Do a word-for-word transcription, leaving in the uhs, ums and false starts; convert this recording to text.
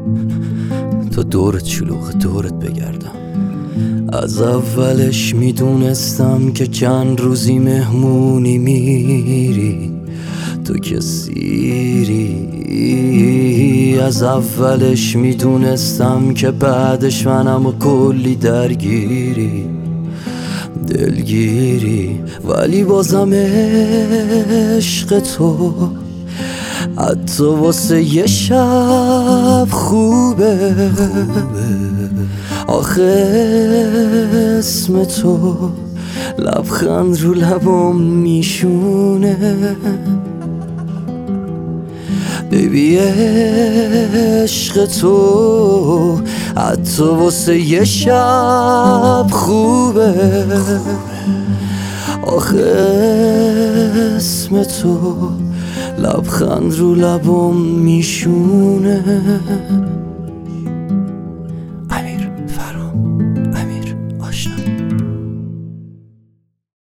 تا دورت شلوغ دورت بگردم. از اولش میدونستم که چند روزی مهمونی میری، تو که سیری. از اولش میدونستم که بعدش منم و کلی درگیری دلگیری، ولی بازم عشق تو حتی واسه یه شب خوبه. آخه اسم تو لبخند رو لبم میشونه. بیبی عشق تو حتی واسه یه شب خوبه. آخه اسم تو لبخند رو لبم میشونه.